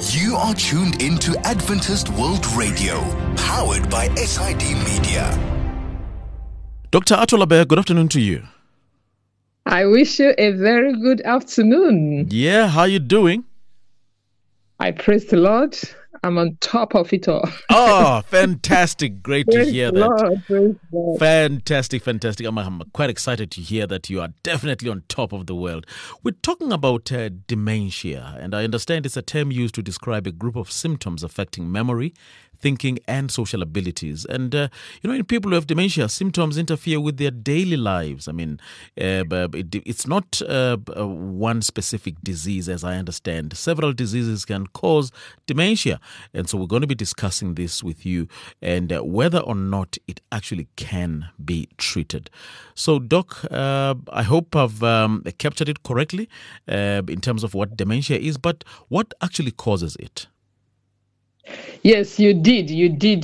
You are tuned into Adventist World Radio, powered by SID Media. Dr. Atolabe, good afternoon to you. I wish you a very good afternoon. Yeah, how you doing? I praise the Lord. I'm on top of it all. Oh, fantastic. Great to hear that. Lord, praise God. Fantastic. I'm quite excited to hear that you are definitely on top of the world. We're talking about dementia, and I understand it's a term used to describe a group of symptoms affecting memory, thinking, and social abilities. And, in people who have dementia, symptoms interfere with their daily lives. I mean, it's not one specific disease, as I understand. Several diseases can cause dementia. And so we're going to be discussing this with you and whether or not it actually can be treated. So, Doc, I hope I've captured it correctly in terms of what dementia is, but what actually causes it? Yes, you did. You gave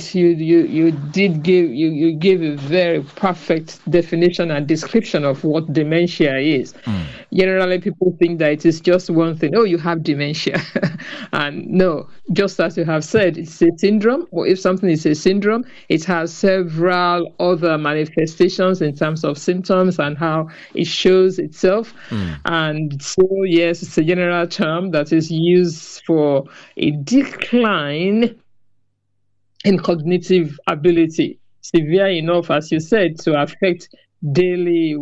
a very perfect definition and description of what dementia is. Generally, people think that it is just one thing. Oh, you have dementia. And no, just as you have said, it's a syndrome. Or if something is a syndrome, it has several other manifestations in terms of symptoms and how it shows itself. And so, yes, it's a general term that is used for a decline in cognitive ability, severe enough, as you said, to affect daily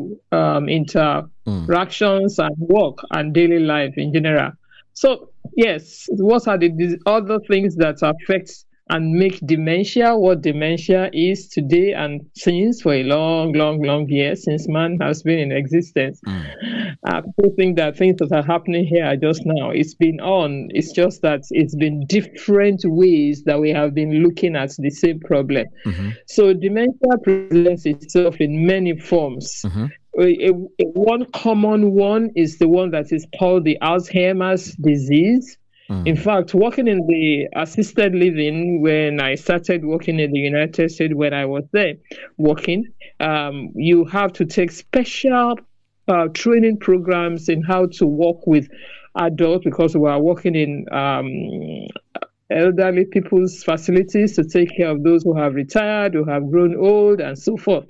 interactions and work and daily life in general. So, yes, what are the other things that affect and make dementia what dementia is today and since for a long year, since man has been in existence? People think that things that are happening here are just now. It's been on. It's just that it's been different ways that we have been looking at the same problem. So dementia presents itself in many forms. One common one is the one that is called the Alzheimer's disease. In fact, working in the assisted living, when I started working in the United States, when I was there working, you have to take special training programs in how to work with adults because we are working in elderly people's facilities to take care of those who have retired, who have grown old, and so forth.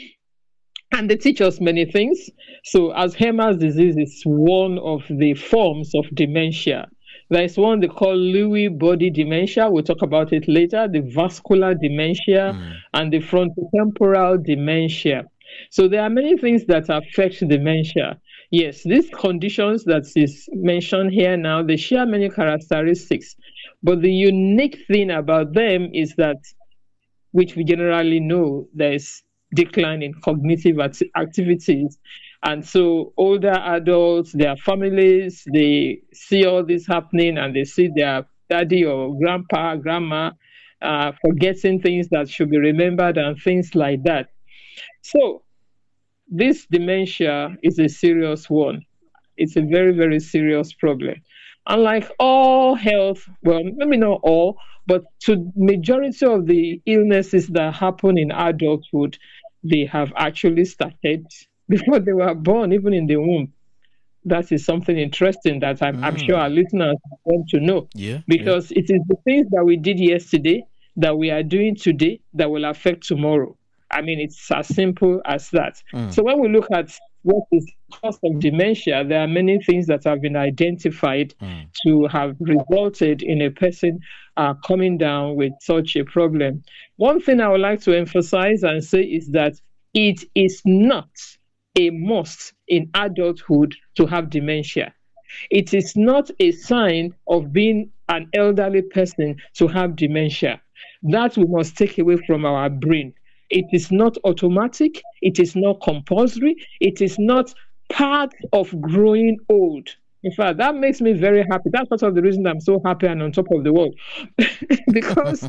And they teach us many things. So Alzheimer's disease is one of the forms of dementia. There's one they call Lewy body dementia. We'll talk about it later. The vascular dementia and the frontotemporal dementia. So there are many things that affect dementia. Yes, these conditions that is mentioned here now, they share many characteristics. But the unique thing about them is that, which we generally know, there's decline in cognitive activities. And so older adults, their families, they see all this happening and they see their daddy or grandpa, grandma forgetting things that should be remembered and things like that. So this dementia is a serious one. It's a very, very serious problem. Unlike all health, well, maybe not all, but to majority of the illnesses that happen in adulthood, they have actually started before they were born, even in the womb. That is something interesting that I'm sure our listeners want to know. Because it is the things that we did yesterday that we are doing today that will affect tomorrow. I mean, it's as simple as that. So when we look at what is the cause of dementia, there are many things that have been identified to have resulted in a person coming down with such a problem. One thing I would like to emphasize and say is that it is not a must in adulthood to have dementia. It is not a sign of being an elderly person to have dementia. That we must take away from our brain. It is not automatic. It is not compulsory. It is not part of growing old. In fact, that makes me very happy. That's part of the reason I'm so happy and on top of the world. Because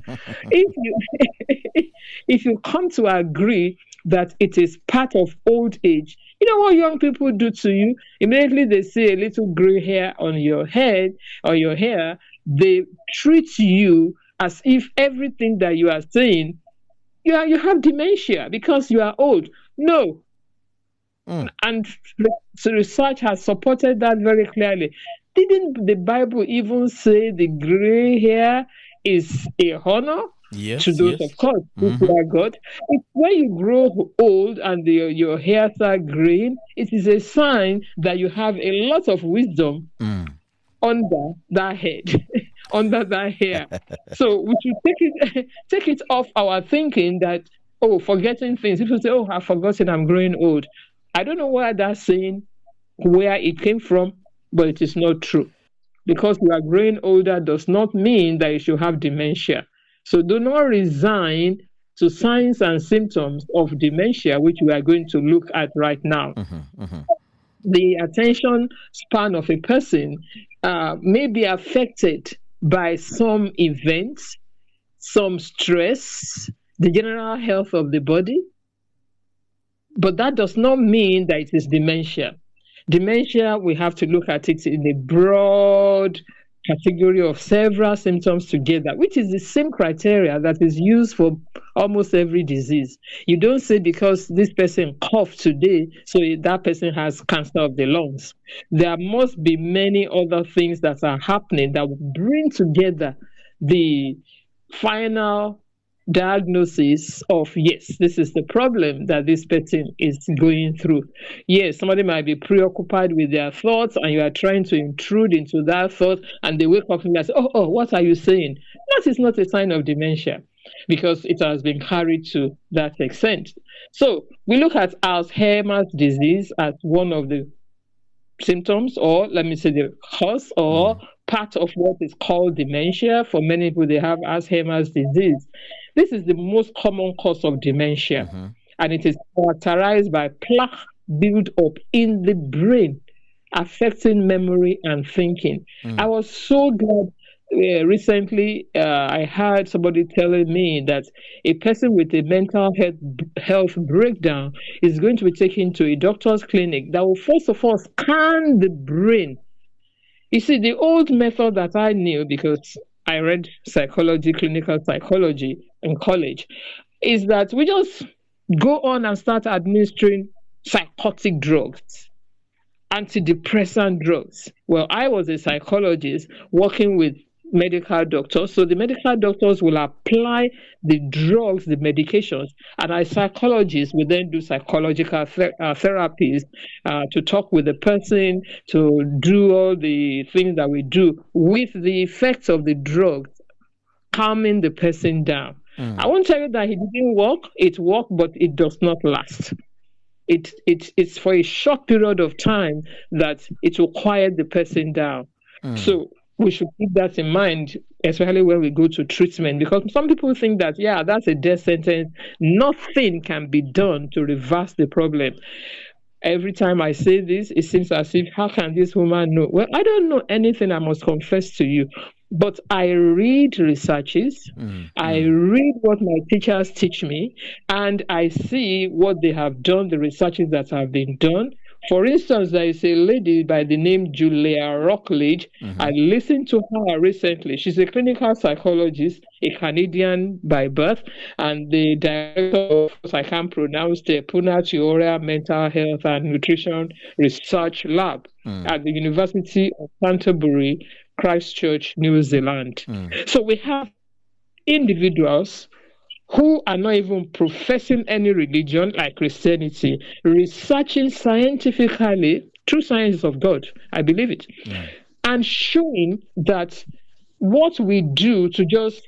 if you come to agree that it is part of old age, you know what young people do to you? Immediately they see a little gray hair on your head or your hair, they treat you as if everything that you are saying, you have dementia because you are old. No. And so research has supported that very clearly. Didn't the Bible even say the gray hair is a honor to those, of course, who fear God? It's when you grow old and your hairs are green, it is a sign that you have a lot of wisdom under that head, under that hair. So we should take it off our thinking that, forgetting things. People say, I've forgotten, I'm growing old. I don't know where that's saying, where it came from, but it is not true. Because you are growing older does not mean that you should have dementia. So do not resign to signs and symptoms of dementia, which we are going to look at right now. The attention span of a person may be affected by some events, some stress, the general health of the body, but that does not mean that it is dementia. Dementia, we have to look at it in a broad category of several symptoms together, which is the same criteria that is used for almost every disease. You don't say because this person coughed today, so that person has cancer of the lungs. There must be many other things that are happening that will bring together the final diagnosis of, yes, this is the problem that this person is going through. Yes, somebody might be preoccupied with their thoughts and you are trying to intrude into that thought and they wake up and they say, what are you saying? That is not a sign of dementia because it has been carried to that extent. So we look at Alzheimer's disease as one of the symptoms, or let me say the cause or part of what is called dementia. For many people, they have Alzheimer's disease. This is the most common cause of dementia, and it is characterized by plaque build-up in the brain, affecting memory and thinking. I was so glad recently I heard somebody telling me that a person with a mental health breakdown is going to be taken to a doctor's clinic that will first of all scan the brain. You see, the old method that I knew, because I read psychology, clinical psychology in college, is that we just go on and start administering psychotic drugs, antidepressant drugs. Well, I was a psychologist working with medical doctors, so the medical doctors will apply the drugs, the medications, and our psychologists will then do psychological therapies to talk with the person, to do all the things that we do with the effects of the drugs, calming the person down. I won't tell you that it didn't work. It worked, but it does not last. It's for a short period of time that it will quiet the person down. So we should keep that in mind, especially when we go to treatment, because some people think that, that's a death sentence. Nothing can be done to reverse the problem. Every time I say this, it seems as if, how can this woman know? Well, I don't know anything, I must confess to you. But I read researches, I read what my teachers teach me, and I see what they have done, the researches that have been done. For instance, there is a lady by the name Julia Rockledge. I listened to her recently. She's a clinical psychologist, a Canadian by birth, and the director of, I can't pronounce, the Puna Teoria Mental Health and Nutrition Research Lab at the University of Canterbury, Christchurch, New Zealand. So we have individuals who are not even professing any religion like Christianity, researching scientifically through science of God, I believe it, and showing that what we do to just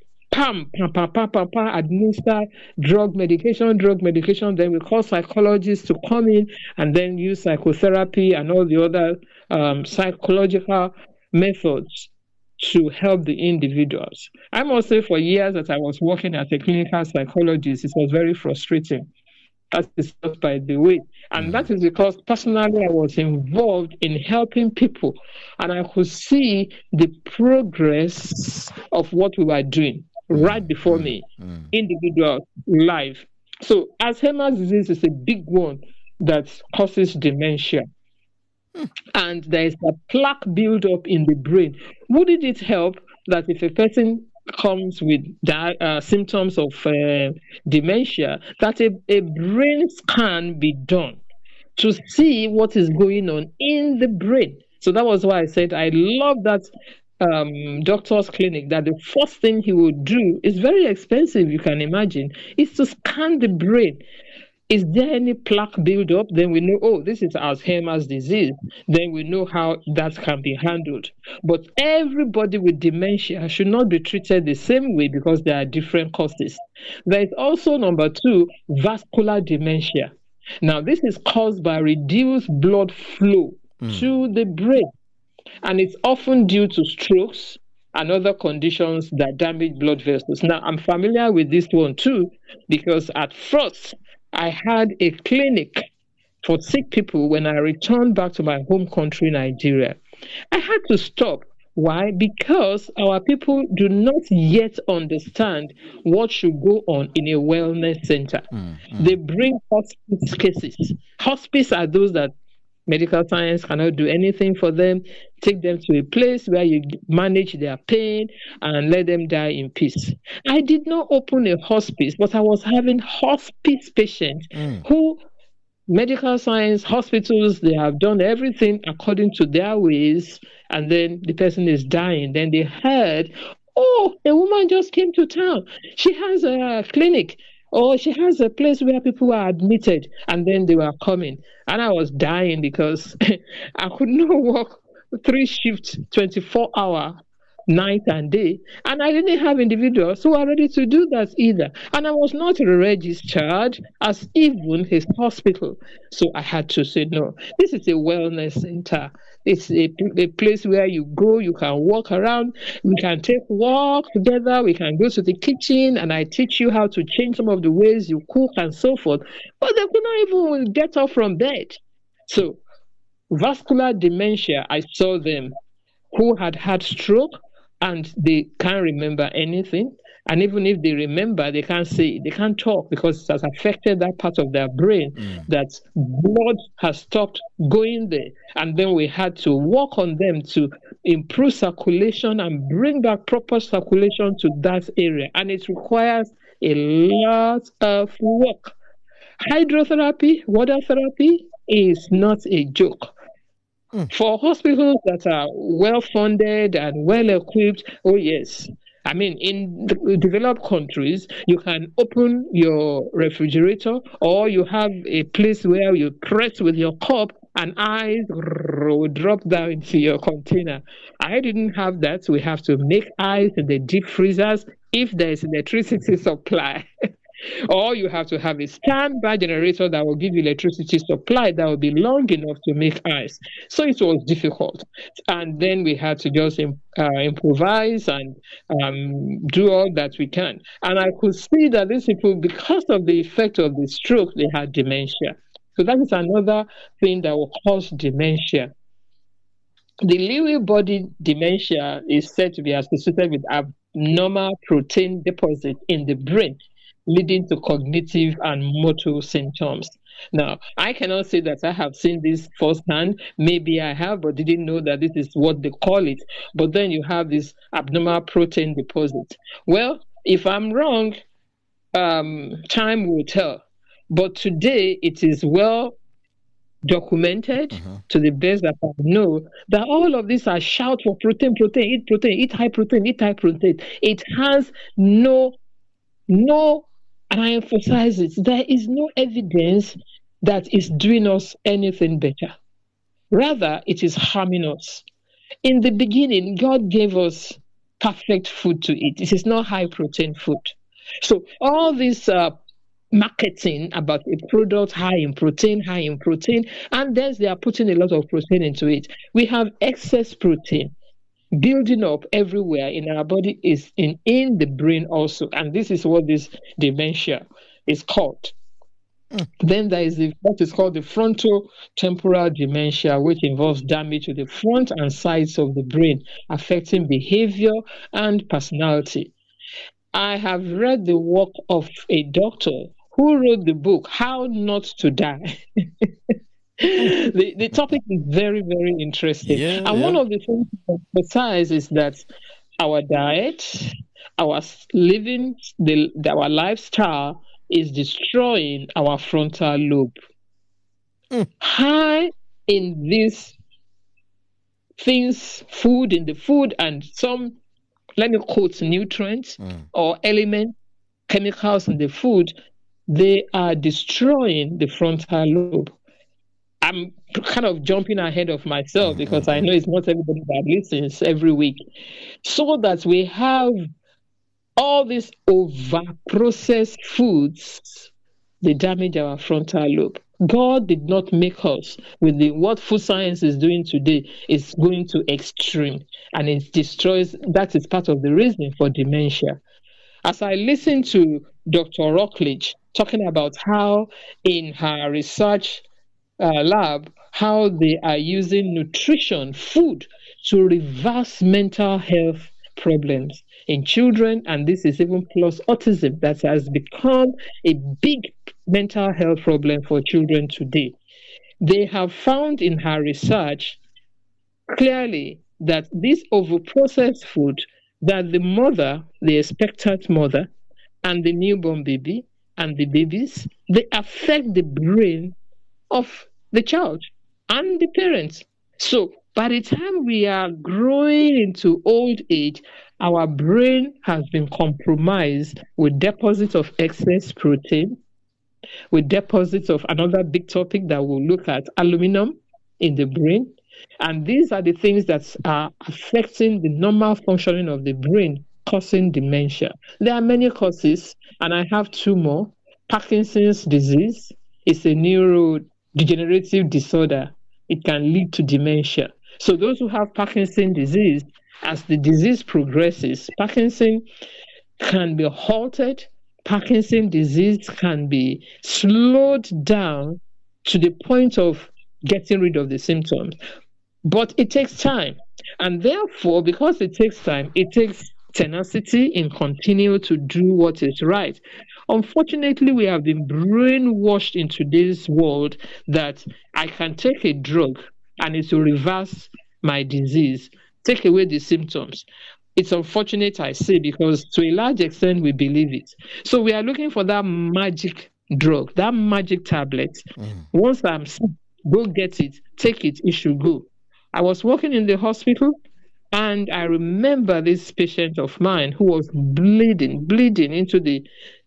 administer drug medication, then we call psychologists to come in and then use psychotherapy and all the other psychological methods to help the individuals. I must say, for years that I was working as a clinical psychologist, it was very frustrating. That is just by the way. And that is because personally I was involved in helping people, and I could see the progress of what we were doing right before me, individual life. So Alzheimer's disease is a big one that causes dementia. And there is a plaque build-up in the brain. Wouldn't it help that if a person comes with symptoms of dementia, that a brain scan be done to see what is going on in the brain? So that was why I said I love that doctor's clinic, that the first thing he would do is very expensive, you can imagine, is to scan the brain. Is there any plaque buildup? Then we know, oh, this is Alzheimer's disease. Then we know how that can be handled. But everybody with dementia should not be treated the same way because there are different causes. There is also, number 2, vascular dementia. Now, this is caused by reduced blood flow to the brain. And it's often due to strokes and other conditions that damage blood vessels. Now, I'm familiar with this one too, because at first, I had a clinic for sick people when I returned back to my home country, Nigeria. I had to stop. Why? Because our people do not yet understand what should go on in a wellness center. They bring hospice cases. Hospice are those that medical science cannot do anything for them. Take them to a place where you manage their pain and let them die in peace. I did not open a hospice, but I was having hospice patients who medical science hospitals, they have done everything according to their ways, and then the person is dying. Then they heard, oh, a woman just came to town. She has a clinic. Or she has a place where people are admitted, and then they were coming. And I was dying because I could not work 3 shifts, 24-hour, night and day. And I didn't have individuals who are ready to do that either. And I was not registered as even his hospital. So I had to say, no, this is a wellness center. It's a place where you go, you can walk around, we can take walk together, we can go to the kitchen, and I teach you how to change some of the ways you cook and so forth. But they could not even get up from bed. So vascular dementia, I saw them who had stroke and they can't remember anything. And even if they remember, they can't say, they can't talk because it has affected that part of their brain that blood has stopped going there. And then we had to work on them to improve circulation and bring back proper circulation to that area. And it requires a lot of work. Hydrotherapy, water therapy is not a joke. For hospitals that are well-funded and well-equipped, oh yes. I mean, in the developed countries, you can open your refrigerator or you have a place where you press with your cup and ice will drop down into your container. I didn't have that. We have to make ice in the deep freezers if there is electricity supply. Or you have to have a standby generator that will give you electricity supply that will be long enough to make ice. So it was difficult. And then we had to just improvise and do all that we can. And I could see that these people, because of the effect of the stroke, they had dementia. So that is another thing that will cause dementia. The Lewy body dementia is said to be associated with abnormal protein deposit in the brain, leading to cognitive and motor symptoms. Now, I cannot say that I have seen this firsthand. Maybe I have, but didn't know that this is what they call it. But then you have this abnormal protein deposit. Well, if I'm wrong, time will tell. But today, it is well documented to the best that I know that all of these are shout for protein, eat high protein. It has no, and I emphasize it, there is no evidence that is doing us anything better. Rather, it is harming us. In the beginning, God gave us perfect food to eat. It is not high protein food. So all this marketing about a product high in protein, and then they are putting a lot of protein into it. We have excess protein building up everywhere in our body, is in the brain also. And this is what this dementia is called. Then there is what is called the frontal temporal dementia, which involves damage to the front and sides of the brain, affecting behavior and personality. I have read the work of a doctor who wrote the book, How Not to Die. The topic is very, very interesting. One of the things to emphasize is that our diet, our living, our lifestyle is destroying our frontal lobe. High in this things, food in the food, and some, let me quote, nutrients or elements, chemicals in the food, they are destroying the frontal lobe. I'm kind of jumping ahead of myself because I know it's not everybody that listens every week. So that we have all these over-processed foods, they damage our frontal lobe. God did not make us with what food science is doing today is going to extreme, and it destroys. That is part of the reason for dementia. As I listened to Dr. Rockledge talking about how in her research lab, how they are using nutrition, food, to reverse mental health problems in children, and this is even plus autism that has become a big mental health problem for children today. They have found in her research clearly that this overprocessed food, that the mother, the expectant mother, and the newborn baby and the babies, they affect the brain of the child and the parents. So by the time we are growing into old age, our brain has been compromised with deposits of excess protein, with deposits of another big topic that we'll look at, aluminum in the brain. And these are the things that are affecting the normal functioning of the brain, causing dementia. There are many causes, and I have two more. Parkinson's disease is a neurodegenerative disorder. It can lead to dementia. So those who have Parkinson's disease, as the disease progresses, Parkinson can be halted. Parkinson's disease can be slowed down to the point of getting rid of the symptoms. But it takes time. And therefore, because it takes time, it takes tenacity in continuing to do what is right. Unfortunately, we have been brainwashed in today's world that I can take a drug and it will reverse my disease, take away the symptoms. It's unfortunate, I say, because to a large extent we believe it. So we are looking for that magic drug, that magic tablet. Once I'm sick, go get it, take it, it should go. I was working in the hospital, and I remember this patient of mine who was bleeding into the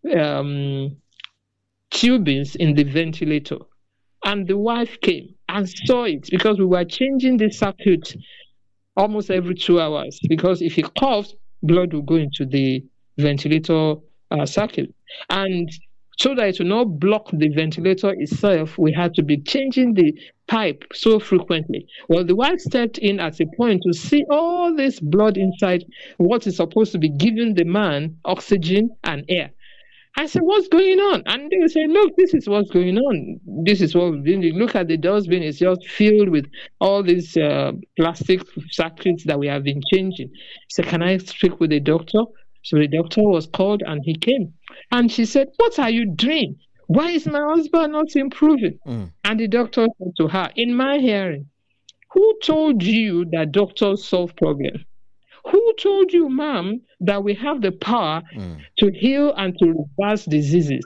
tubings in the ventilator. And the wife came and saw it because we were changing the circuit almost every 2 hours, because if he coughs, blood will go into the ventilator circuit. And so that it will not block the ventilator itself, we had to be changing the pipe so frequently. Well, the wife stepped in at a point to see all this blood inside what is supposed to be giving the man oxygen and air. I said, what's going on? And they said, look, this is what's going on. This is what we've been doing. Look at the dustbin. It's just filled with all these plastic circuits that we have been changing. She said, can I speak with the doctor? So the doctor was called and he came. And she said, what are you doing? Why is my husband not improving? And the doctor said to her, in my hearing, who told you that doctors solve problems? Who told you, ma'am, that we have the power to heal and to reverse diseases?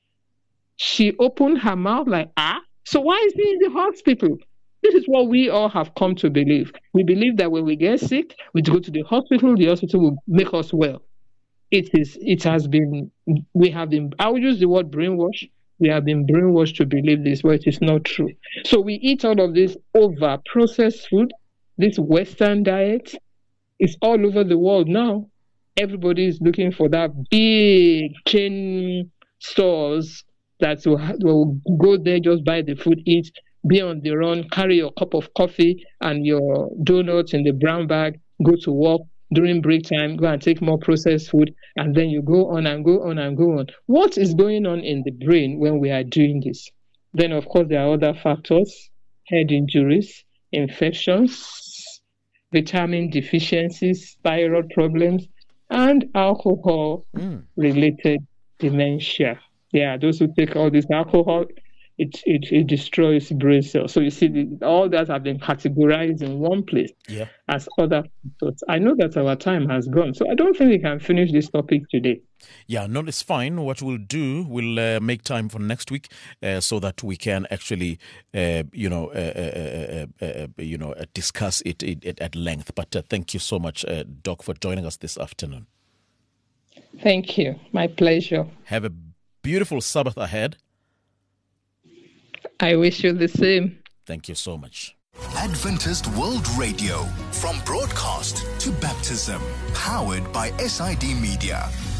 She opened her mouth like, so why is he in the hospital? This is what we all have come to believe. We believe that when we get sick, we go to the hospital will make us well. We have been, I will use the word brainwash. We have been brainwashed to believe this, but it is not true. So we eat all of this over-processed food, this Western diet. It's all over the world now. Everybody is looking for that big chain stores that will go there, just buy the food, eat, be on the run, carry your cup of coffee and your donuts in the brown bag, go to work. During break time, go and take more processed food, and then you go on and go on and go on. What is going on in the brain when we are doing this? Then, of course, there are other factors, head injuries, infections, vitamin deficiencies, thyroid problems, and alcohol-related dementia. Yeah, those who take all this alcohol it destroys brain cells. So you see, all that have been categorized in one place as other thoughts. I know that our time has gone, so I don't think we can finish this topic today. Yeah, no, it's fine. What we'll do, we'll make time for next week so that we can actually, discuss it at length. But thank you so much, Doc, for joining us this afternoon. Thank you. My pleasure. Have a beautiful Sabbath ahead. I wish you the same. Thank you so much. Adventist World Radio, from broadcast to baptism, powered by SID Media.